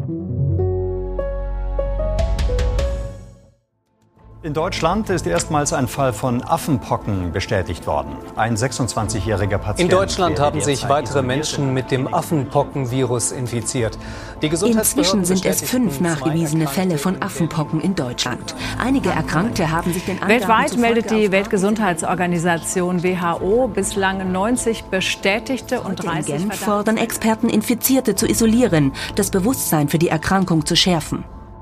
In Deutschland ist erstmals ein Fall von Affenpocken bestätigt worden. Ein 26-jähriger Patient. In Deutschland haben sich weitere Menschen mit dem Affenpockenvirus infiziert. Inzwischen sind es 5 nachgewiesene Fälle von Affenpocken in Deutschland. Einige Erkrankte haben sich den Angaben Weltweit meldet die Weltgesundheitsorganisation WHO bislang 90 bestätigte und 30 in Genf fordern Experten, Infizierte zu isolieren, das Bewusstsein für die Erkrankung zu schärfen.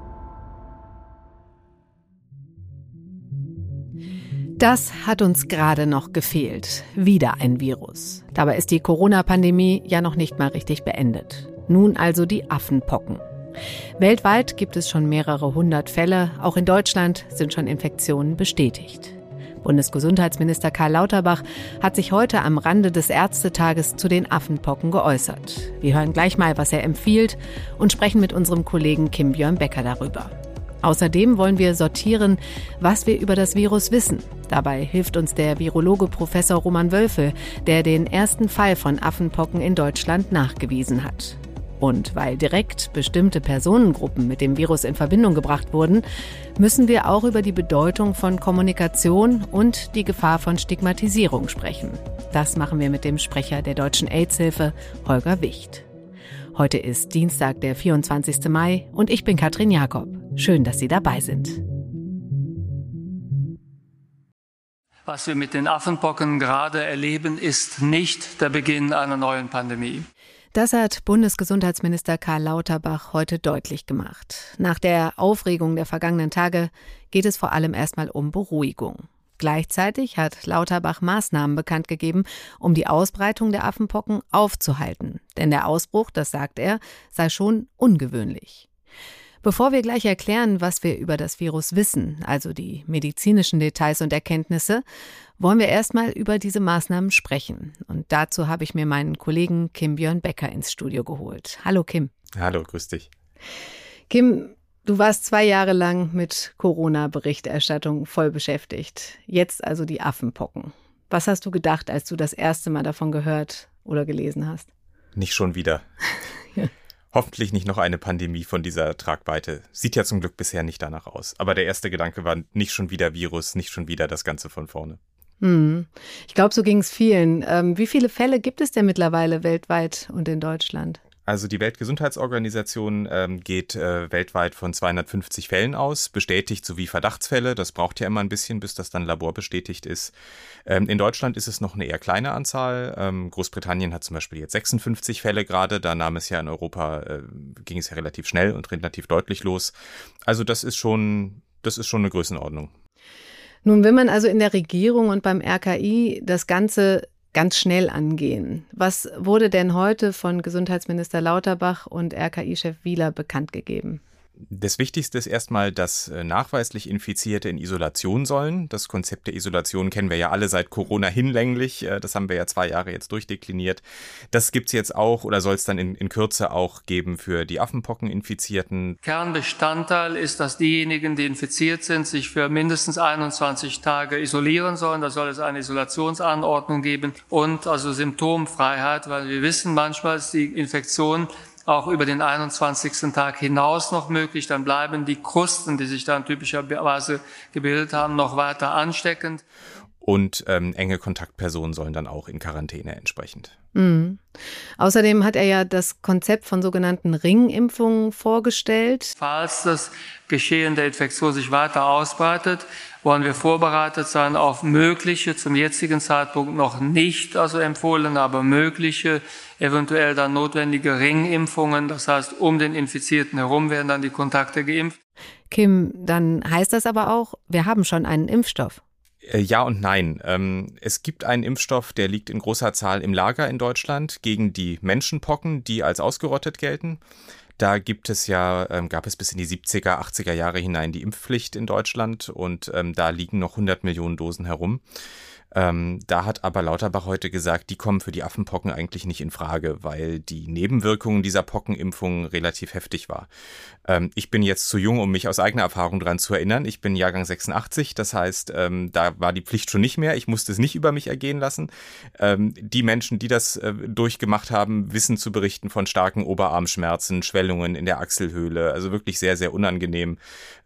Das hat uns gerade noch gefehlt. Wieder ein Virus. Dabei ist die Corona-Pandemie ja noch nicht mal richtig beendet. Nun also die Affenpocken. Weltweit gibt es schon mehrere 100 Fälle. Auch in Deutschland sind schon Infektionen bestätigt. Bundesgesundheitsminister Karl Lauterbach hat sich heute am Rande des Ärztetages zu den Affenpocken geäußert. Wir hören gleich mal, was er empfiehlt und sprechen mit unserem Kollegen Kim-Björn Becker darüber. Außerdem wollen wir sortieren, was wir über das Virus wissen. Dabei hilft uns der Virologe Professor Roman Wölfel, der den ersten Fall von Affenpocken in Deutschland nachgewiesen hat. Und weil direkt bestimmte Personengruppen mit dem Virus in Verbindung gebracht wurden, müssen wir auch über die Bedeutung von Kommunikation und die Gefahr von Stigmatisierung sprechen. Das machen wir mit dem Sprecher der Deutschen AIDS-Hilfe, Holger Wicht. Heute ist Dienstag, der 24. Mai und ich bin Katrin Jakob. Schön, dass Sie dabei sind. Was wir mit den Affenpocken gerade erleben, ist nicht der Beginn einer neuen Pandemie. Das hat Bundesgesundheitsminister Karl Lauterbach heute deutlich gemacht. Nach der Aufregung der vergangenen Tage geht es vor allem erstmal um Beruhigung. Gleichzeitig hat Lauterbach Maßnahmen bekannt gegeben, um die Ausbreitung der Affenpocken aufzuhalten. Denn der Ausbruch, das sagt er, sei schon ungewöhnlich. Bevor wir gleich erklären, was wir über das Virus wissen, also die medizinischen Details und Erkenntnisse, wollen wir erstmal über diese Maßnahmen sprechen. Und dazu habe ich mir meinen Kollegen Kim-Björn Becker ins Studio geholt. Hallo Kim. Hallo, grüß dich. Kim, du warst 2 Jahre lang mit Corona-Berichterstattung voll beschäftigt. Jetzt also die Affenpocken. Was hast du gedacht, als du das erste Mal davon gehört oder gelesen hast? Nicht schon wieder. Ja. Hoffentlich nicht noch eine Pandemie von dieser Tragweite. Sieht ja zum Glück bisher nicht danach aus. Aber der erste Gedanke war nicht schon wieder Virus, nicht schon wieder das Ganze von vorne. Ich glaube, so ging es vielen. Wie viele Fälle gibt es denn mittlerweile weltweit und in Deutschland? Also die Weltgesundheitsorganisation geht weltweit von 250 Fällen aus, bestätigt sowie Verdachtsfälle. Das braucht ja immer ein bisschen, bis das dann laborbestätigt ist. In Deutschland ist es noch eine eher kleine Anzahl. Großbritannien hat zum Beispiel jetzt 56 Fälle gerade. Da nahm es ja in Europa, ging es ja relativ schnell und relativ deutlich los. Also das ist schon eine Größenordnung. Nun will man also in der Regierung und beim RKI das Ganze ganz schnell angehen. Was wurde denn heute von Gesundheitsminister Lauterbach und RKI-Chef Wieler bekannt gegeben? Das Wichtigste ist erstmal, dass nachweislich Infizierte in Isolation sollen. Das Konzept der Isolation kennen wir ja alle seit Corona hinlänglich. Das haben wir ja 2 Jahre jetzt durchdekliniert. Das gibt's jetzt auch oder soll es dann in Kürze auch geben für die Affenpockeninfizierten. Kernbestandteil ist, dass diejenigen, die infiziert sind, sich für mindestens 21 Tage isolieren sollen. Da soll es eine Isolationsanordnung geben und also Symptomfreiheit, weil wir wissen, manchmal ist die Infektion auch über den 21. Tag hinaus noch möglich, dann bleiben die Krusten, die sich dann typischerweise gebildet haben, noch weiter ansteckend. Und enge Kontaktpersonen sollen dann auch in Quarantäne entsprechend. Außerdem hat er ja das Konzept von sogenannten Ringimpfungen vorgestellt. Falls das Geschehen der Infektion sich weiter ausbreitet, wollen wir vorbereitet sein auf mögliche, zum jetzigen Zeitpunkt noch nicht also empfohlene, aber mögliche, eventuell dann notwendige Ringimpfungen. Das heißt, um den Infizierten herum werden dann die Kontakte geimpft. Kim, dann heißt das aber auch, wir haben schon einen Impfstoff. Ja und nein. Es gibt einen Impfstoff, der liegt in großer Zahl im Lager in Deutschland gegen die Menschenpocken, die als ausgerottet gelten. Da gab es bis in die 70er, 80er Jahre hinein die Impfpflicht in Deutschland und da liegen noch 100 Millionen Dosen herum. Da hat aber Lauterbach heute gesagt, die kommen für die Affenpocken eigentlich nicht in Frage, weil die Nebenwirkungen dieser Pockenimpfung relativ heftig war. Ich bin jetzt zu jung, um mich aus eigener Erfahrung dran zu erinnern. Ich bin Jahrgang 86, das heißt, da war die Pflicht schon nicht mehr. Ich musste es nicht über mich ergehen lassen. Die Menschen, die das durchgemacht haben, wissen zu berichten von starken Oberarmschmerzen, Schwellungen in der Achselhöhle, also wirklich sehr, sehr unangenehm,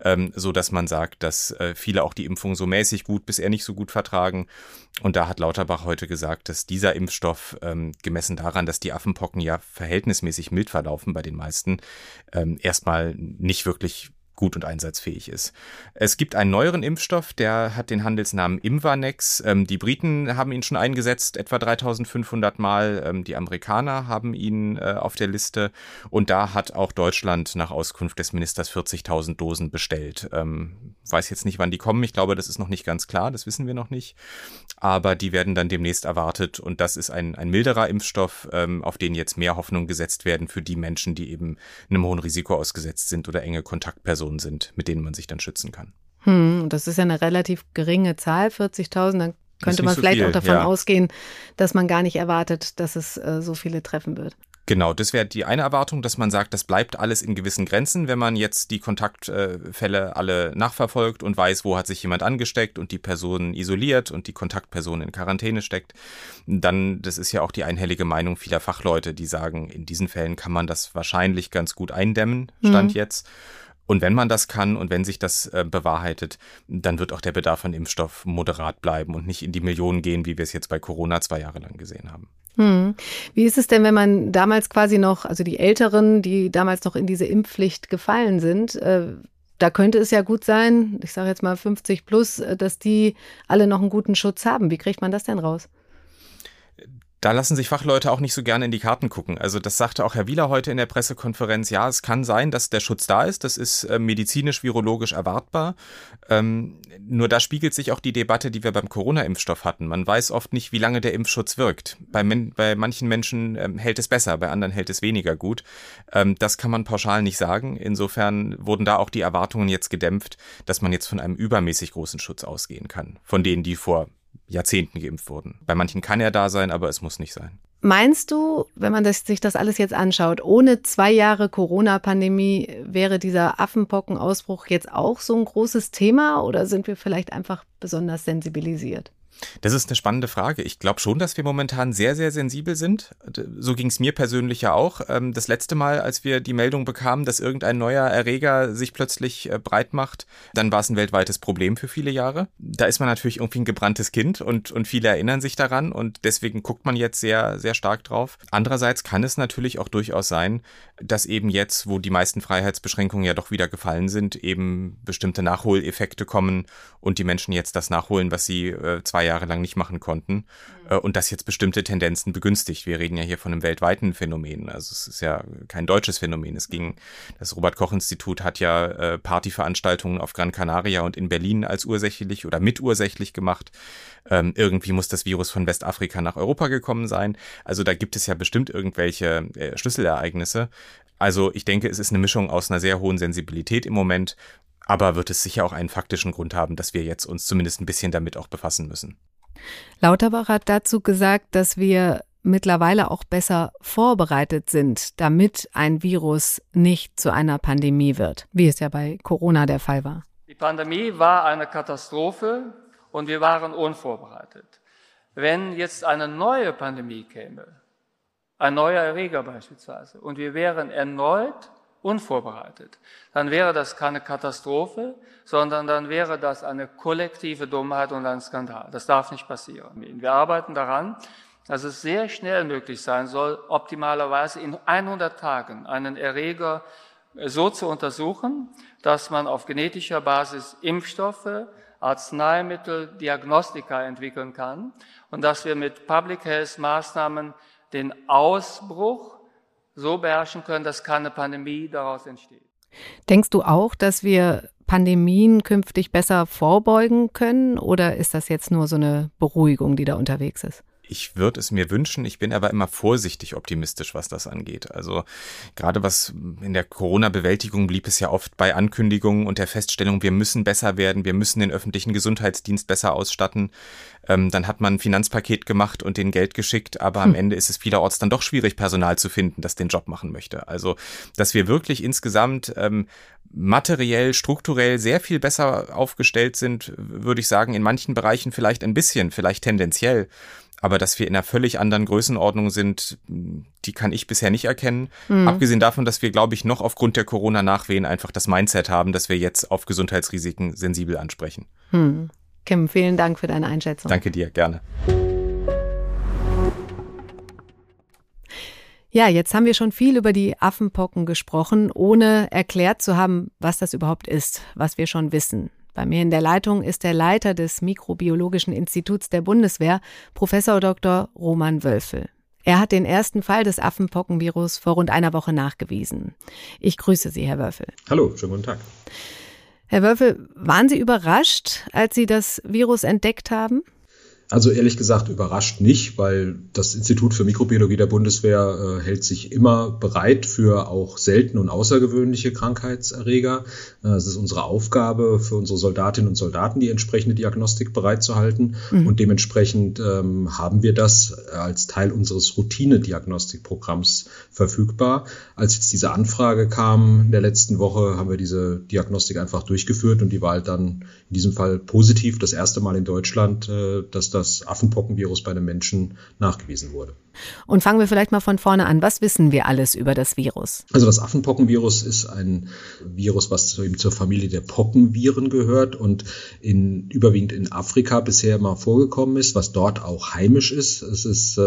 so dass man sagt, dass viele auch die Impfung so mäßig gut bis eher nicht so gut vertragen. Und da hat Lauterbach heute gesagt, dass dieser Impfstoff, gemessen daran, dass die Affenpocken ja verhältnismäßig mild verlaufen bei den meisten, erstmal nicht wirklich gut und einsatzfähig ist. Es gibt einen neueren Impfstoff, der hat den Handelsnamen Imvanex. Die Briten haben ihn schon eingesetzt, etwa 3.500 Mal. Die Amerikaner haben ihn auf der Liste. Und da hat auch Deutschland nach Auskunft des Ministers 40.000 Dosen bestellt. Weiß jetzt nicht, wann die kommen. Ich glaube, das ist noch nicht ganz klar. Das wissen wir noch nicht. Aber die werden dann demnächst erwartet. Und das ist ein milderer Impfstoff, auf den jetzt mehr Hoffnung gesetzt werden für die Menschen, die eben einem hohen Risiko ausgesetzt sind oder enge Kontaktpersonen sind, mit denen man sich dann schützen kann. Das ist ja eine relativ geringe Zahl, 40.000. Dann könnte man vielleicht auch davon ausgehen, dass man gar nicht erwartet, dass es so viele treffen wird. Genau, das wäre die eine Erwartung, dass man sagt, das bleibt alles in gewissen Grenzen, wenn man jetzt die Kontaktfälle alle nachverfolgt und weiß, wo hat sich jemand angesteckt und die Person isoliert und die Kontaktperson in Quarantäne steckt. Dann, das ist ja auch die einhellige Meinung vieler Fachleute, die sagen, in diesen Fällen kann man das wahrscheinlich ganz gut eindämmen, Stand jetzt. Und wenn man das kann und wenn sich das bewahrheitet, dann wird auch der Bedarf an Impfstoff moderat bleiben und nicht in die Millionen gehen, wie wir es jetzt bei Corona 2 Jahre lang gesehen haben. Wie ist es denn, wenn man damals quasi noch, also die Älteren, die damals noch in diese Impfpflicht gefallen sind, da könnte es ja gut sein, ich sage jetzt mal 50 plus, dass die alle noch einen guten Schutz haben. Wie kriegt man das denn raus? Da lassen sich Fachleute auch nicht so gerne in die Karten gucken. Also das sagte auch Herr Wieler heute in der Pressekonferenz. Ja, es kann sein, dass der Schutz da ist. Das ist medizinisch, virologisch erwartbar. Nur da spiegelt sich auch die Debatte, die wir beim Corona-Impfstoff hatten. Man weiß oft nicht, wie lange der Impfschutz wirkt. Bei manchen Menschen hält es besser, bei anderen hält es weniger gut. Das kann man pauschal nicht sagen. Insofern wurden da auch die Erwartungen jetzt gedämpft, dass man jetzt von einem übermäßig großen Schutz ausgehen kann. Von denen, die vor Jahrzehnten geimpft wurden. Bei manchen kann er da sein, aber es muss nicht sein. Meinst du, wenn man sich das alles jetzt anschaut, ohne 2 Jahre Corona-Pandemie wäre dieser Affenpockenausbruch jetzt auch so ein großes Thema oder sind wir vielleicht einfach besonders sensibilisiert? Das ist eine spannende Frage. Ich glaube schon, dass wir momentan sehr, sehr sensibel sind. So ging es mir persönlich ja auch. Das letzte Mal, als wir die Meldung bekamen, dass irgendein neuer Erreger sich plötzlich breit macht, dann war es ein weltweites Problem für viele Jahre. Da ist man natürlich irgendwie ein gebranntes Kind und viele erinnern sich daran und deswegen guckt man jetzt sehr, sehr stark drauf. Andererseits kann es natürlich auch durchaus sein, dass eben jetzt, wo die meisten Freiheitsbeschränkungen ja doch wieder gefallen sind, eben bestimmte Nachholeffekte kommen und die Menschen jetzt das nachholen, was sie 2 Jahre lang nicht machen konnten und das jetzt bestimmte Tendenzen begünstigt. Wir reden ja hier von einem weltweiten Phänomen. Also es ist ja kein deutsches Phänomen. Das Robert-Koch-Institut hat ja Partyveranstaltungen auf Gran Canaria und in Berlin als ursächlich oder mitursächlich gemacht. Irgendwie muss das Virus von Westafrika nach Europa gekommen sein. Also da gibt es ja bestimmt irgendwelche Schlüsselereignisse. Also ich denke, es ist eine Mischung aus einer sehr hohen Sensibilität im Moment, aber wird es sicher auch einen faktischen Grund haben, dass wir jetzt uns zumindest ein bisschen damit auch befassen müssen. Lauterbach hat dazu gesagt, dass wir mittlerweile auch besser vorbereitet sind, damit ein Virus nicht zu einer Pandemie wird, wie es ja bei Corona der Fall war. Die Pandemie war eine Katastrophe und wir waren unvorbereitet. Wenn jetzt eine neue Pandemie käme, ein neuer Erreger beispielsweise, und wir wären erneut unvorbereitet, dann wäre das keine Katastrophe, sondern dann wäre das eine kollektive Dummheit und ein Skandal. Das darf nicht passieren. Wir arbeiten daran, dass es sehr schnell möglich sein soll, optimalerweise in 100 Tagen einen Erreger so zu untersuchen, dass man auf genetischer Basis Impfstoffe, Arzneimittel, Diagnostika entwickeln kann und dass wir mit Public Health Maßnahmen den Ausbruch so beherrschen können, dass keine Pandemie daraus entsteht. Denkst du auch, dass wir Pandemien künftig besser vorbeugen können oder ist das jetzt nur so eine Beruhigung, die da unterwegs ist? Ich würde es mir wünschen, ich bin aber immer vorsichtig optimistisch, was das angeht. Also gerade was in der Corona-Bewältigung blieb es ja oft bei Ankündigungen und der Feststellung, wir müssen besser werden, wir müssen den öffentlichen Gesundheitsdienst besser ausstatten. Dann hat man ein Finanzpaket gemacht und denen Geld geschickt, aber am Ende ist es vielerorts dann doch schwierig, Personal zu finden, das den Job machen möchte. Also, dass wir wirklich insgesamt materiell, strukturell sehr viel besser aufgestellt sind, würde ich sagen, in manchen Bereichen vielleicht ein bisschen, vielleicht tendenziell. Aber dass wir in einer völlig anderen Größenordnung sind, die kann ich bisher nicht erkennen. Abgesehen davon, dass wir, glaube ich, noch aufgrund der Corona-Nachwehen einfach das Mindset haben, dass wir jetzt auf Gesundheitsrisiken sensibel ansprechen. Kim, vielen Dank für deine Einschätzung. Danke dir, gerne. Ja, jetzt haben wir schon viel über die Affenpocken gesprochen, ohne erklärt zu haben, was das überhaupt ist, was wir schon wissen. Bei mir in der Leitung ist der Leiter des Mikrobiologischen Instituts der Bundeswehr, Professor Dr. Roman Wölfel. Er hat den ersten Fall des Affenpockenvirus vor rund einer Woche nachgewiesen. Ich grüße Sie, Herr Wölfel. Hallo, schönen guten Tag. Herr Wölfel, waren Sie überrascht, als Sie das Virus entdeckt haben? Also ehrlich gesagt überrascht nicht, weil das Institut für Mikrobiologie der Bundeswehr hält sich immer bereit für auch seltene und außergewöhnliche Krankheitserreger. Es ist unsere Aufgabe für unsere Soldatinnen und Soldaten, die entsprechende Diagnostik bereitzuhalten. Und dementsprechend haben wir das als Teil unseres Routine-Diagnostikprogramms verfügbar. Als jetzt diese Anfrage kam in der letzten Woche, haben wir diese Diagnostik einfach durchgeführt und die war halt dann in diesem Fall positiv. Das erste Mal in Deutschland, dass das Affenpockenvirus bei einem Menschen nachgewiesen wurde. Und fangen wir vielleicht mal von vorne an. Was wissen wir alles über das Virus? Also das Affenpockenvirus ist ein Virus, was eben zur Familie der Pockenviren gehört und überwiegend in Afrika bisher mal vorgekommen ist, was dort auch heimisch ist. Es ist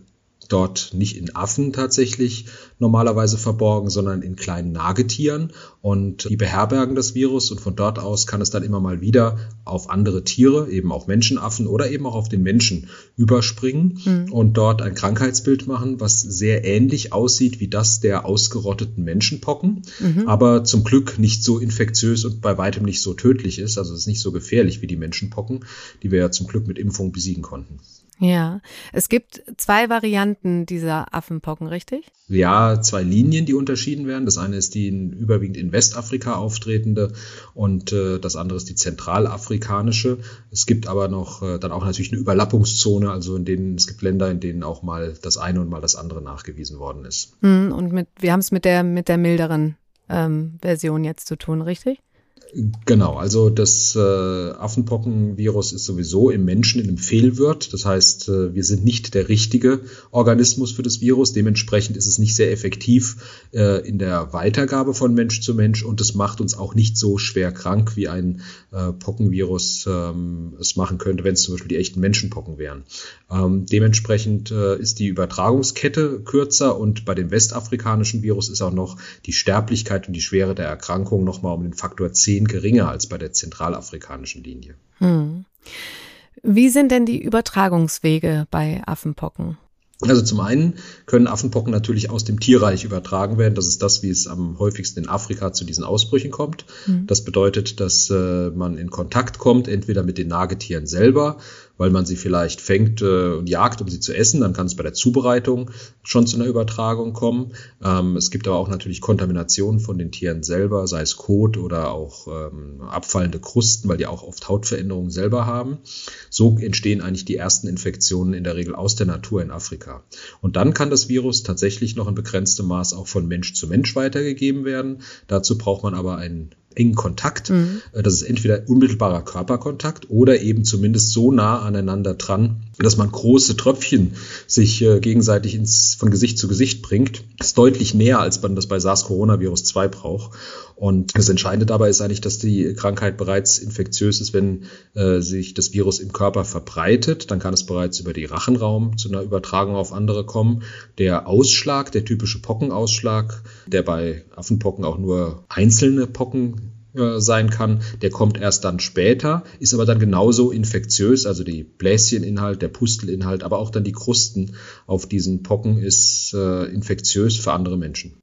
dort nicht in Affen tatsächlich normalerweise verborgen, sondern in kleinen Nagetieren und die beherbergen das Virus und von dort aus kann es dann immer mal wieder auf andere Tiere, eben auch Menschenaffen oder eben auch auf den Menschen überspringen und dort ein Krankheitsbild machen, was sehr ähnlich aussieht wie das der ausgerotteten Menschenpocken, aber zum Glück nicht so infektiös und bei weitem nicht so tödlich ist, also es ist nicht so gefährlich wie die Menschenpocken, die wir ja zum Glück mit Impfung besiegen konnten. Ja, es gibt 2 Varianten dieser Affenpocken, richtig? Ja, 2 Linien, die unterschieden werden. Das eine ist die überwiegend in Westafrika auftretende und das andere ist die zentralafrikanische. Es gibt aber noch dann auch natürlich eine Überlappungszone, also es gibt Länder, in denen auch mal das eine und mal das andere nachgewiesen worden ist. Und wir haben es mit der milderen Version jetzt zu tun, richtig? Genau, also das Affenpockenvirus ist sowieso im Menschen in einem Fehlwirt. Das heißt, wir sind nicht der richtige Organismus für das Virus. Dementsprechend ist es nicht sehr effektiv in der Weitergabe von Mensch zu Mensch und es macht uns auch nicht so schwer krank, wie ein Pockenvirus es machen könnte, wenn es zum Beispiel die echten Menschenpocken wären. Dementsprechend ist die Übertragungskette kürzer und bei dem westafrikanischen Virus ist auch noch die Sterblichkeit und die Schwere der Erkrankung nochmal um den Faktor 10 geringer als bei der zentralafrikanischen Linie. Wie sind denn die Übertragungswege bei Affenpocken? Also zum einen können Affenpocken natürlich aus dem Tierreich übertragen werden. Das ist das, wie es am häufigsten in Afrika zu diesen Ausbrüchen kommt. Das bedeutet, dass man in Kontakt kommt, entweder mit den Nagetieren selber, weil man sie vielleicht fängt und jagt, um sie zu essen. Dann kann es bei der Zubereitung schon zu einer Übertragung kommen. Es gibt aber auch natürlich Kontamination von den Tieren selber, sei es Kot oder auch abfallende Krusten, weil die auch oft Hautveränderungen selber haben. So entstehen eigentlich die ersten Infektionen in der Regel aus der Natur in Afrika. Und dann kann das Virus tatsächlich noch in begrenztem Maß auch von Mensch zu Mensch weitergegeben werden. Dazu braucht man aber einen engen Kontakt. Das ist entweder unmittelbarer Körperkontakt oder eben zumindest so nah aneinander dran, dass man große Tröpfchen sich gegenseitig von Gesicht zu Gesicht bringt. Das ist deutlich näher, als man das bei SARS-CoV-2 braucht. Und das Entscheidende dabei ist eigentlich, dass die Krankheit bereits infektiös ist, wenn sich das Virus im Körper verbreitet. Dann kann es bereits über den Rachenraum zu einer Übertragung auf andere kommen. Der Ausschlag, der typische Pockenausschlag, der bei Affenpocken auch nur einzelne Pocken sein kann, der kommt erst dann später, ist aber dann genauso infektiös, also die Bläscheninhalt, der Pustelinhalt, aber auch dann die Krusten auf diesen Pocken ist infektiös für andere Menschen.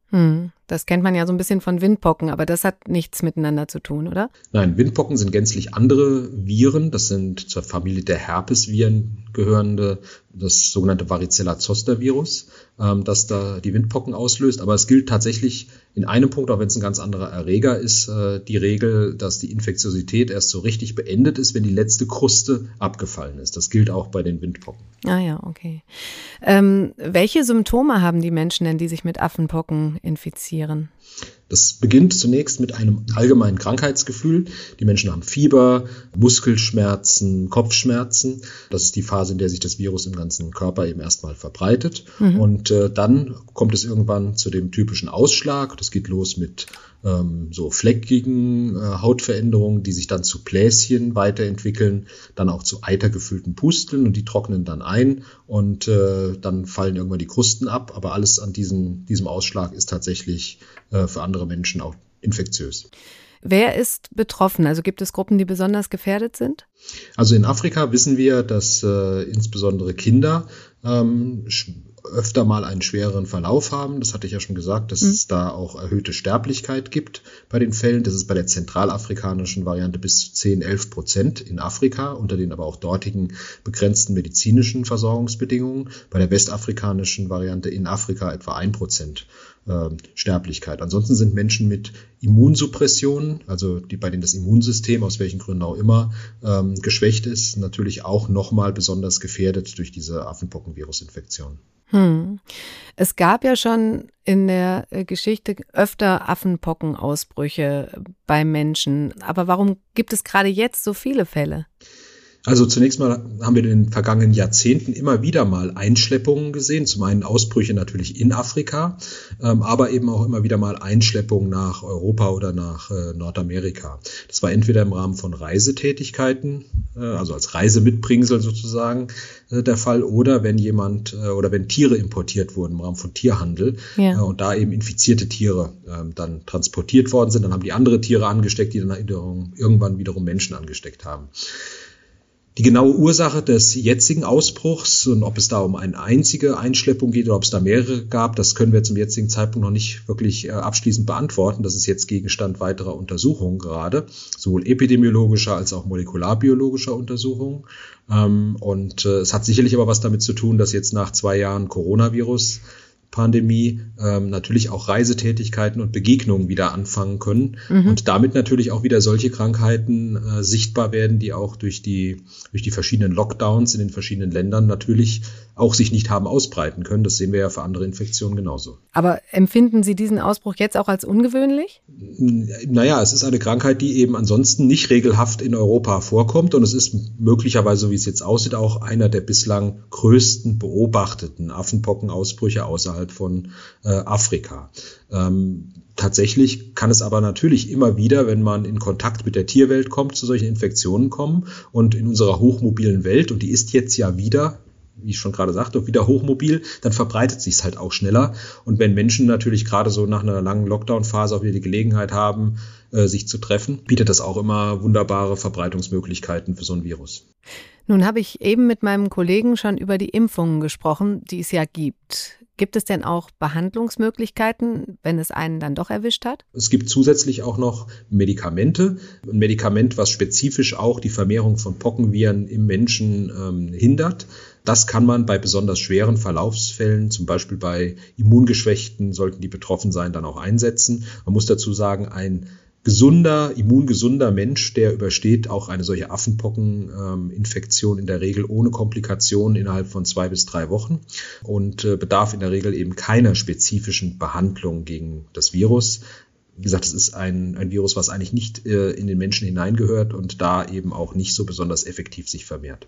Das kennt man ja so ein bisschen von Windpocken, aber das hat nichts miteinander zu tun, oder? Nein, Windpocken sind gänzlich andere Viren. Das sind zur Familie der Herpesviren gehörende, das sogenannte Varicella-Zoster-Virus, das da die Windpocken auslöst. Aber es gilt tatsächlich in einem Punkt, auch wenn es ein ganz anderer Erreger ist, die Regel, dass die Infektiosität erst so richtig beendet ist, wenn die letzte Kruste abgefallen ist. Das gilt auch bei den Windpocken. Ah ja, okay. Welche Symptome haben die Menschen denn, die sich mit Affenpocken infizieren? Das beginnt zunächst mit einem allgemeinen Krankheitsgefühl. Die Menschen haben Fieber, Muskelschmerzen, Kopfschmerzen. Das ist die Phase, in der sich das Virus im ganzen Körper eben erstmal verbreitet. Und dann kommt es irgendwann zu dem typischen Ausschlag. Das geht los mit so fleckigen Hautveränderungen, die sich dann zu Bläschen weiterentwickeln, dann auch zu eitergefüllten Pusteln und die trocknen dann ein und dann fallen irgendwann die Krusten ab. Aber alles an diesem Ausschlag ist tatsächlich für andere Menschen auch infektiös. Wer ist betroffen? Also gibt es Gruppen, die besonders gefährdet sind? Also in Afrika wissen wir, dass insbesondere Kinder öfter mal einen schwereren Verlauf haben. Das hatte ich ja schon gesagt, dass es da auch erhöhte Sterblichkeit gibt bei den Fällen. Das ist bei der zentralafrikanischen Variante bis zu 10-11% in Afrika, unter den aber auch dortigen begrenzten medizinischen Versorgungsbedingungen. Bei der westafrikanischen Variante in Afrika etwa 1% Sterblichkeit. Ansonsten sind Menschen mit Immunsuppression, also bei denen das Immunsystem aus welchen Gründen auch immer geschwächt ist, natürlich auch nochmal besonders gefährdet durch diese Affenpockenvirusinfektion. Es gab ja schon in der Geschichte öfter Affenpockenausbrüche bei Menschen. Aber warum gibt es gerade jetzt so viele Fälle? Also zunächst mal haben wir in den vergangenen Jahrzehnten immer wieder mal Einschleppungen gesehen. Zum einen Ausbrüche natürlich in Afrika, aber eben auch immer wieder mal Einschleppungen nach Europa oder nach Nordamerika. Das war entweder im Rahmen von Reisetätigkeiten, also als Reisemitbringsel sozusagen der Fall, oder wenn wenn Tiere importiert wurden im Rahmen von Tierhandel und da eben infizierte Tiere dann transportiert worden sind. Dann haben die andere Tiere angesteckt, die dann irgendwann wiederum Menschen angesteckt haben. Die genaue Ursache des jetzigen Ausbruchs und ob es da um eine einzige Einschleppung geht oder ob es da mehrere gab, das können wir zum jetzigen Zeitpunkt noch nicht wirklich abschließend beantworten. Das ist jetzt Gegenstand weiterer Untersuchungen gerade, sowohl epidemiologischer als auch molekularbiologischer Untersuchungen. Und es hat sicherlich aber was damit zu tun, dass jetzt nach 2 Jahren Coronavirus-Pandemie natürlich auch Reisetätigkeiten und Begegnungen wieder anfangen können und damit natürlich auch wieder solche Krankheiten sichtbar werden, die auch durch die verschiedenen Lockdowns in den verschiedenen Ländern natürlich auch sich nicht haben ausbreiten können. Das sehen wir ja für andere Infektionen genauso. Aber empfinden Sie diesen Ausbruch jetzt auch als ungewöhnlich? Naja, es ist eine Krankheit, die eben ansonsten nicht regelhaft in Europa vorkommt und es ist möglicherweise, so wie es jetzt aussieht, auch einer der bislang größten beobachteten Affenpockenausbrüche außerhalb von Afrika. Tatsächlich kann es aber natürlich immer wieder, wenn man in Kontakt mit der Tierwelt kommt, zu solchen Infektionen kommen und in unserer hochmobilen Welt, und die ist jetzt ja wieder, wie ich schon gerade sagte, wieder hochmobil, dann verbreitet sich es halt auch schneller. Und wenn Menschen natürlich gerade so nach einer langen Lockdown-Phase auch wieder die Gelegenheit haben, sich zu treffen, bietet das auch immer wunderbare Verbreitungsmöglichkeiten für so ein Virus. Nun habe ich eben mit meinem Kollegen schon über die Impfungen gesprochen, die es ja gibt. Gibt es denn auch Behandlungsmöglichkeiten, wenn es einen dann doch erwischt hat? Es gibt zusätzlich auch noch Medikamente. Ein Medikament, was spezifisch auch die Vermehrung von Pockenviren im Menschen hindert. Das kann man bei besonders schweren Verlaufsfällen, zum Beispiel bei Immungeschwächten, sollten die betroffen sein, dann auch einsetzen. Man muss dazu sagen, ein immungesunder Mensch, der übersteht auch eine solche Affenpockeninfektion in der Regel ohne Komplikationen innerhalb von 2 bis 3 Wochen und bedarf in der Regel eben keiner spezifischen Behandlung gegen das Virus. Wie gesagt, es ist ein Virus, was eigentlich nicht in den Menschen hineingehört und da eben auch nicht so besonders effektiv sich vermehrt.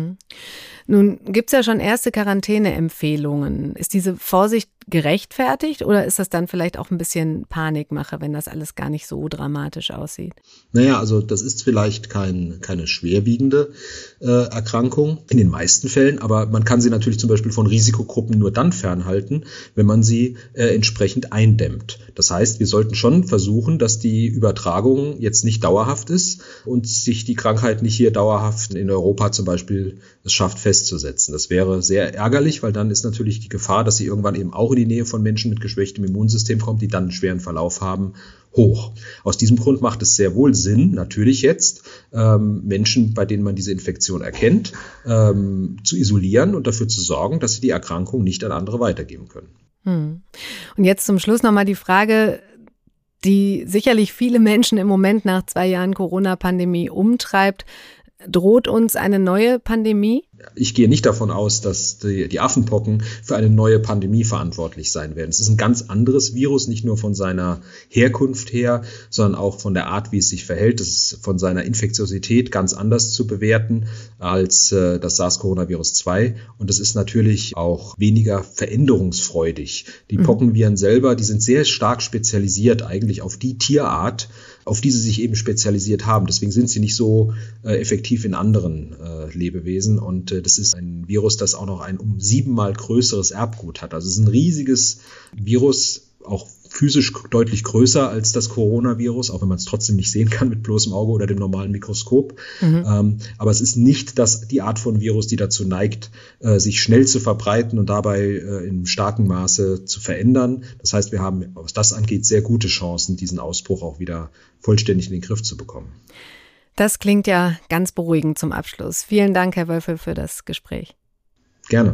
Nun gibt es ja schon erste Quarantäneempfehlungen. Ist diese Vorsicht gerechtfertigt oder ist das dann vielleicht auch ein bisschen Panikmache, wenn das alles gar nicht so dramatisch aussieht? Naja, also das ist vielleicht keine schwerwiegende Erkrankung in den meisten Fällen, aber man kann sie natürlich zum Beispiel von Risikogruppen nur dann fernhalten, wenn man sie entsprechend eindämmt. Das heißt, wir sollten schon versuchen, dass die Übertragung jetzt nicht dauerhaft ist und sich die Krankheit nicht hier dauerhaft in Europa zum Beispiel es schafft festzusetzen. Das wäre sehr ärgerlich, weil dann ist natürlich die Gefahr, dass sie irgendwann eben auch in die Nähe von Menschen mit geschwächtem Immunsystem kommt, die dann einen schweren Verlauf haben, hoch. Aus diesem Grund macht es sehr wohl Sinn, natürlich jetzt Menschen, bei denen man diese Infektion erkennt, zu isolieren und dafür zu sorgen, dass sie die Erkrankung nicht an andere weitergeben können. Und jetzt zum Schluss nochmal die Frage, die sicherlich viele Menschen im Moment nach 2 Jahren Corona-Pandemie umtreibt. Droht uns eine neue Pandemie? Ich gehe nicht davon aus, dass die Affenpocken für eine neue Pandemie verantwortlich sein werden. Es ist ein ganz anderes Virus, nicht nur von seiner Herkunft her, sondern auch von der Art, wie es sich verhält. Es ist von seiner Infektiosität ganz anders zu bewerten als das SARS-CoV-2. Und es ist natürlich auch weniger veränderungsfreudig. Die Pockenviren selber, die sind sehr stark spezialisiert eigentlich auf die Tierart, auf die sie sich eben spezialisiert haben. Deswegen sind sie nicht so effektiv in anderen Lebewesen. Und das ist ein Virus, das auch noch ein 7-mal größeres Erbgut hat. Also es ist ein riesiges Virus, auch physisch deutlich größer als das Coronavirus, auch wenn man es trotzdem nicht sehen kann mit bloßem Auge oder dem normalen Mikroskop. Aber es ist nicht die Art von Virus, die dazu neigt, sich schnell zu verbreiten und dabei in starkem Maße zu verändern. Das heißt, wir haben, was das angeht, sehr gute Chancen, diesen Ausbruch auch wieder vollständig in den Griff zu bekommen. Das klingt ja ganz beruhigend zum Abschluss. Vielen Dank, Herr Wölfel, für das Gespräch. Gerne.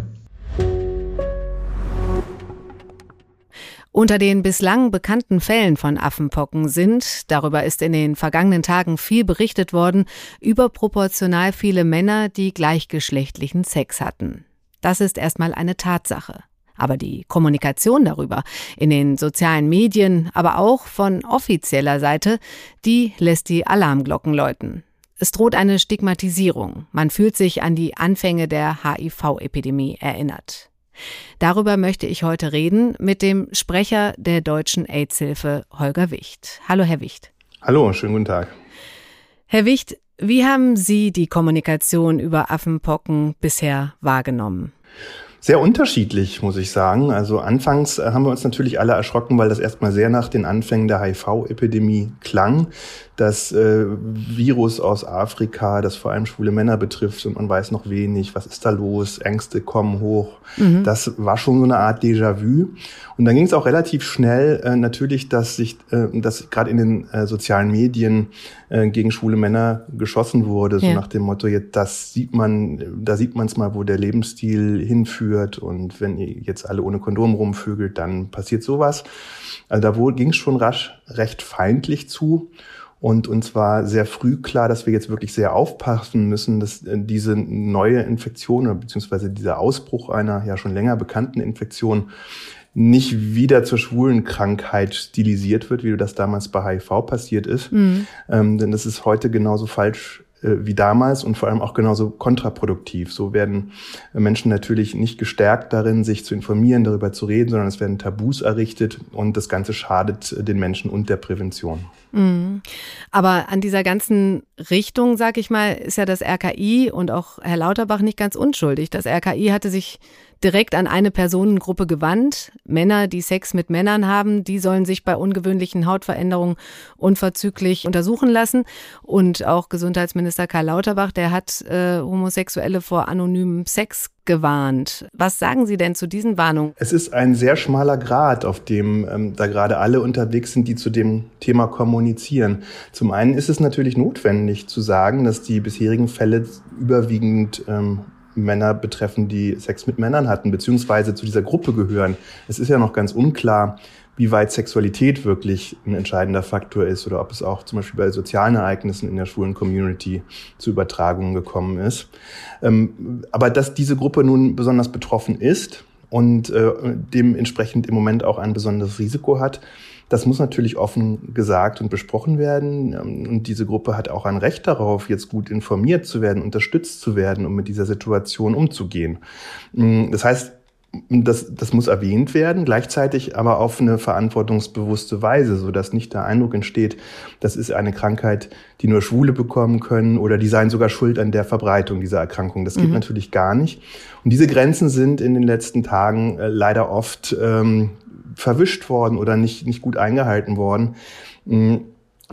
Unter den bislang bekannten Fällen von Affenpocken sind, darüber ist in den vergangenen Tagen viel berichtet worden, überproportional viele Männer, die gleichgeschlechtlichen Sex hatten. Das ist erstmal eine Tatsache. Aber die Kommunikation darüber in den sozialen Medien, aber auch von offizieller Seite, die lässt die Alarmglocken läuten. Es droht eine Stigmatisierung. Man fühlt sich an die Anfänge der HIV-Epidemie erinnert. Darüber möchte ich heute reden mit dem Sprecher der Deutschen AIDS-Hilfe, Holger Wicht. Hallo, Herr Wicht. Hallo, schönen guten Tag. Herr Wicht, wie haben Sie die Kommunikation über Affenpocken bisher wahrgenommen? Sehr unterschiedlich, muss ich sagen. Also anfangs haben wir uns natürlich alle erschrocken, weil das erstmal sehr nach den Anfängen der HIV-Epidemie klang. Das Virus aus Afrika, das vor allem schwule Männer betrifft und man weiß noch wenig, was ist da los, Ängste kommen hoch. Das war schon so eine Art Déjà-vu. Und dann ging es auch relativ schnell natürlich, dass gerade in den sozialen Medien gegen schwule Männer geschossen wurde, so nach dem Motto, da sieht man es mal, wo der Lebensstil hinführt und wenn ihr jetzt alle ohne Kondom rumvögelt, dann passiert sowas. Also da ging es schon rasch recht feindlich zu. Und uns war sehr früh klar, dass wir jetzt wirklich sehr aufpassen müssen, dass diese neue Infektion oder beziehungsweise dieser Ausbruch einer ja schon länger bekannten Infektion nicht wieder zur schwulen Krankheit stilisiert wird, wie das damals bei HIV passiert ist. Denn das ist heute genauso falsch wie damals und vor allem auch genauso kontraproduktiv. So werden Menschen natürlich nicht gestärkt darin, sich zu informieren, darüber zu reden, sondern es werden Tabus errichtet und das Ganze schadet den Menschen und der Prävention. Aber an dieser ganzen Richtung, sag ich mal, ist ja das RKI und auch Herr Lauterbach nicht ganz unschuldig. Das RKI hatte sich direkt an eine Personengruppe gewandt. Männer, die Sex mit Männern haben, die sollen sich bei ungewöhnlichen Hautveränderungen unverzüglich untersuchen lassen. Und auch Gesundheitsminister Karl Lauterbach, der hat Homosexuelle vor anonymem Sex gewarnt. Was sagen Sie denn zu diesen Warnungen? Es ist ein sehr schmaler Grat, auf dem da gerade alle unterwegs sind, die zu dem Thema kommunizieren. Zum einen ist es natürlich notwendig zu sagen, dass die bisherigen Fälle überwiegend Männer betreffen, die Sex mit Männern hatten, beziehungsweise zu dieser Gruppe gehören. Es ist ja noch ganz unklar, wie weit Sexualität wirklich ein entscheidender Faktor ist oder ob es auch zum Beispiel bei sozialen Ereignissen in der schwulen Community zu Übertragungen gekommen ist. Aber dass diese Gruppe nun besonders betroffen ist und dementsprechend im Moment auch ein besonderes Risiko hat, das muss natürlich offen gesagt und besprochen werden. Und diese Gruppe hat auch ein Recht darauf, jetzt gut informiert zu werden, unterstützt zu werden, um mit dieser Situation umzugehen. Das heißt, das muss erwähnt werden, gleichzeitig aber auf eine verantwortungsbewusste Weise, sodass nicht der Eindruck entsteht, das ist eine Krankheit, die nur Schwule bekommen können oder die seien sogar schuld an der Verbreitung dieser Erkrankung. Das geht natürlich gar nicht. Und diese Grenzen sind in den letzten Tagen leider oft verwischt worden oder nicht gut eingehalten worden.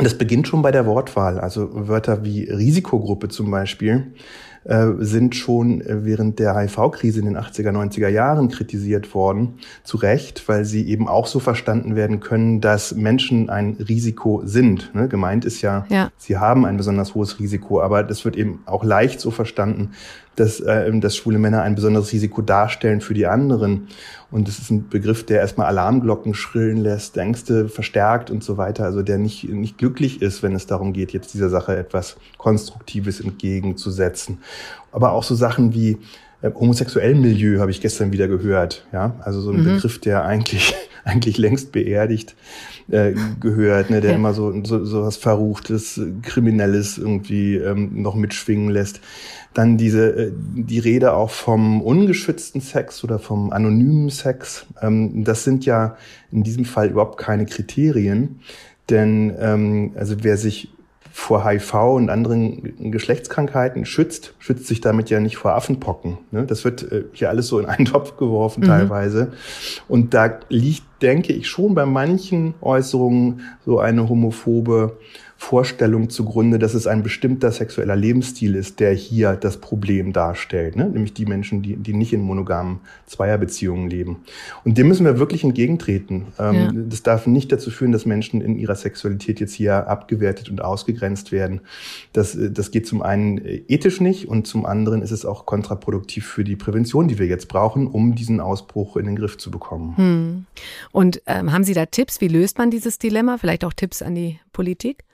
Das beginnt schon bei der Wortwahl. Also Wörter wie Risikogruppe zum Beispiel sind schon während der HIV-Krise in den 80er, 90er Jahren kritisiert worden, zu Recht, weil sie eben auch so verstanden werden können, dass Menschen ein Risiko sind. Ne? Gemeint ist ja, sie haben ein besonders hohes Risiko, aber das wird eben auch leicht so verstanden, dass schwule Männer ein besonderes Risiko darstellen für die anderen. Und das ist ein Begriff, der erstmal Alarmglocken schrillen lässt, Ängste verstärkt und so weiter, also der nicht glücklich ist, wenn es darum geht, jetzt dieser Sache etwas Konstruktives entgegenzusetzen. Aber auch so Sachen wie homosexuellen Milieu habe ich gestern wieder gehört, ja, also so ein Begriff, der eigentlich längst beerdigt gehört, ne, der immer so was Verruchtes, Kriminelles irgendwie noch mitschwingen lässt. Dann die Rede auch vom ungeschützten Sex oder vom anonymen Sex. Das sind ja in diesem Fall überhaupt keine Kriterien, denn also wer sich vor HIV und anderen Geschlechtskrankheiten schützt sich damit ja nicht vor Affenpocken. Ne? Das wird hier alles so in einen Topf geworfen teilweise. Und da liegt, denke ich, schon bei manchen Äußerungen so eine homophobe Vorstellung zugrunde, dass es ein bestimmter sexueller Lebensstil ist, der hier das Problem darstellt, ne? Nämlich die Menschen, die nicht in monogamen Zweierbeziehungen leben. Und dem müssen wir wirklich entgegentreten. Das darf nicht dazu führen, dass Menschen in ihrer Sexualität jetzt hier abgewertet und ausgegrenzt werden. Das geht zum einen ethisch nicht und zum anderen ist es auch kontraproduktiv für die Prävention, die wir jetzt brauchen, um diesen Ausbruch in den Griff zu bekommen. Und haben Sie da Tipps? Wie löst man dieses Dilemma? Vielleicht auch Tipps an die Politik?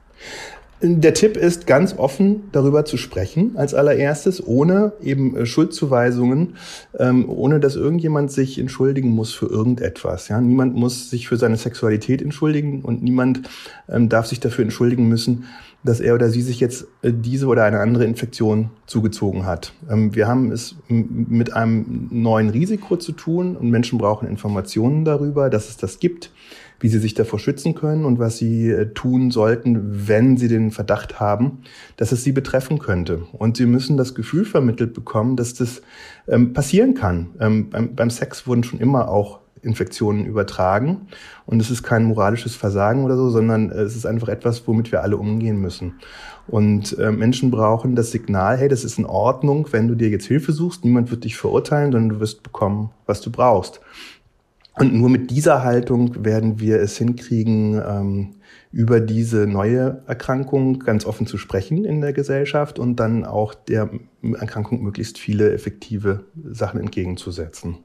Der Tipp ist, ganz offen darüber zu sprechen, als allererstes, ohne eben Schuldzuweisungen, ohne dass irgendjemand sich entschuldigen muss für irgendetwas. Ja? Niemand muss sich für seine Sexualität entschuldigen und niemand darf sich dafür entschuldigen müssen, dass er oder sie sich jetzt diese oder eine andere Infektion zugezogen hat. Wir haben es mit einem neuen Risiko zu tun und Menschen brauchen Informationen darüber, dass es das gibt, wie sie sich davor schützen können und was sie tun sollten, wenn sie den Verdacht haben, dass es sie betreffen könnte. Und sie müssen das Gefühl vermittelt bekommen, dass das passieren kann. Beim Sex wurden schon immer auch Infektionen übertragen und es ist kein moralisches Versagen oder so, sondern es ist einfach etwas, womit wir alle umgehen müssen. Und Menschen brauchen das Signal, hey, das ist in Ordnung, wenn du dir jetzt Hilfe suchst, niemand wird dich verurteilen, sondern du wirst bekommen, was du brauchst. Und nur mit dieser Haltung werden wir es hinkriegen, über diese neue Erkrankung ganz offen zu sprechen in der Gesellschaft und dann auch der Erkrankung möglichst viele effektive Sachen entgegenzusetzen.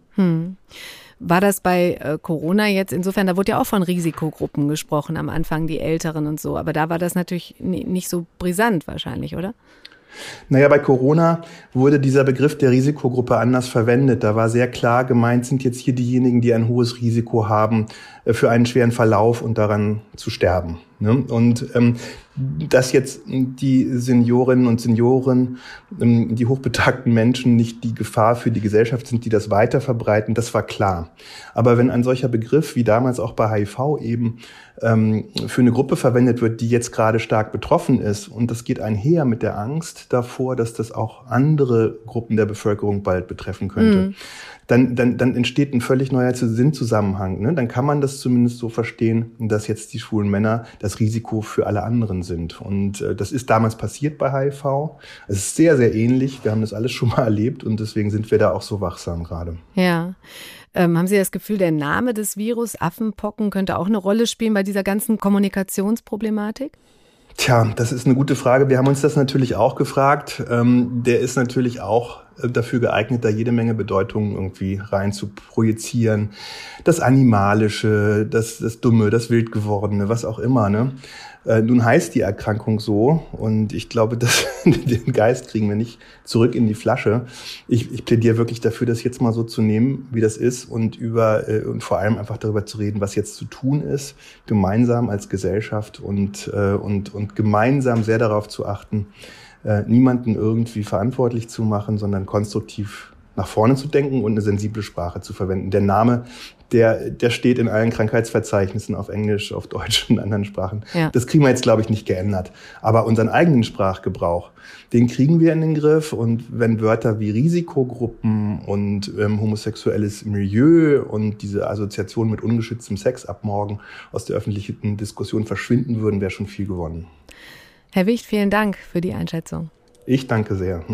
War das bei Corona jetzt insofern, da wurde ja auch von Risikogruppen gesprochen, am Anfang die Älteren und so, aber da war das natürlich nicht so brisant wahrscheinlich, oder? Naja, bei Corona wurde dieser Begriff der Risikogruppe anders verwendet. Da war sehr klar gemeint, sind jetzt hier diejenigen, die ein hohes Risiko haben für einen schweren Verlauf und daran zu sterben. Und dass jetzt die Seniorinnen und Senioren, die hochbetagten Menschen nicht die Gefahr für die Gesellschaft sind, die das weiter verbreiten, das war klar. Aber wenn ein solcher Begriff, wie damals auch bei HIV eben, für eine Gruppe verwendet wird, die jetzt gerade stark betroffen ist, und das geht einher mit der Angst davor, dass das auch andere Gruppen der Bevölkerung bald betreffen könnte, dann entsteht ein völlig neuer Sinnzusammenhang. Ne? Dann kann man das zumindest so verstehen, dass jetzt die schwulen Männer das Risiko für alle anderen sind. Und das ist damals passiert bei HIV. Es ist sehr, sehr ähnlich. Wir haben das alles schon mal erlebt und deswegen sind wir da auch so wachsam gerade. Ja. Haben Sie das Gefühl, der Name des Virus, Affenpocken, könnte auch eine Rolle spielen bei dieser ganzen Kommunikationsproblematik? Tja, das ist eine gute Frage. Wir haben uns das natürlich auch gefragt. Der ist natürlich auch dafür geeignet, da jede Menge Bedeutungen irgendwie rein zu projizieren. Das Animalische, das Dumme, das Wildgewordene, was auch immer, ne? Nun heißt die Erkrankung so und ich glaube, den Geist kriegen wir nicht zurück in die Flasche. Ich plädiere wirklich dafür, das jetzt mal so zu nehmen, wie das ist und vor allem einfach darüber zu reden, was jetzt zu tun ist, gemeinsam als Gesellschaft und gemeinsam sehr darauf zu achten, niemanden irgendwie verantwortlich zu machen, sondern konstruktiv nach vorne zu denken und eine sensible Sprache zu verwenden. Der Name, der steht in allen Krankheitsverzeichnissen auf Englisch, auf Deutsch und anderen Sprachen. Ja. Das kriegen wir jetzt, glaube ich, nicht geändert. Aber unseren eigenen Sprachgebrauch, den kriegen wir in den Griff. Und wenn Wörter wie Risikogruppen und homosexuelles Milieu und diese Assoziation mit ungeschütztem Sex ab morgen aus der öffentlichen Diskussion verschwinden würden, wäre schon viel gewonnen. Herr Wicht, vielen Dank für die Einschätzung. Ich danke sehr.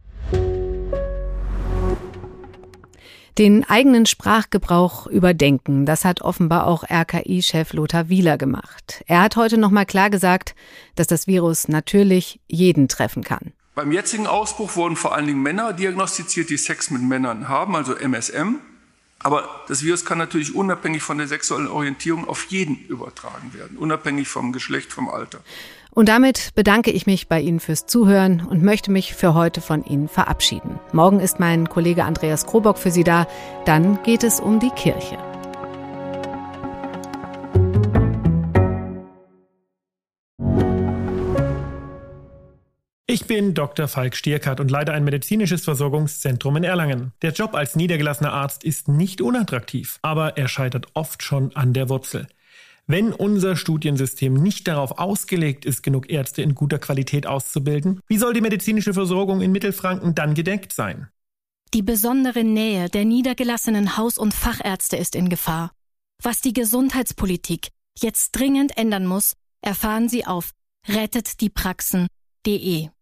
Den eigenen Sprachgebrauch überdenken, das hat offenbar auch RKI-Chef Lothar Wieler gemacht. Er hat heute nochmal klar gesagt, dass das Virus natürlich jeden treffen kann. Beim jetzigen Ausbruch wurden vor allen Dingen Männer diagnostiziert, die Sex mit Männern haben, also MSM. Aber das Virus kann natürlich unabhängig von der sexuellen Orientierung auf jeden übertragen werden, unabhängig vom Geschlecht, vom Alter. Und damit bedanke ich mich bei Ihnen fürs Zuhören und möchte mich für heute von Ihnen verabschieden. Morgen ist mein Kollege Andreas Krobock für Sie da. Dann geht es um die Kirche. Ich bin Dr. Falk Stierkart und leite ein medizinisches Versorgungszentrum in Erlangen. Der Job als niedergelassener Arzt ist nicht unattraktiv, aber er scheitert oft schon an der Wurzel. Wenn unser Studiensystem nicht darauf ausgelegt ist, genug Ärzte in guter Qualität auszubilden, wie soll die medizinische Versorgung in Mittelfranken dann gedeckt sein? Die besondere Nähe der niedergelassenen Haus- und Fachärzte ist in Gefahr. Was die Gesundheitspolitik jetzt dringend ändern muss, erfahren Sie auf rettetdiepraxen.de.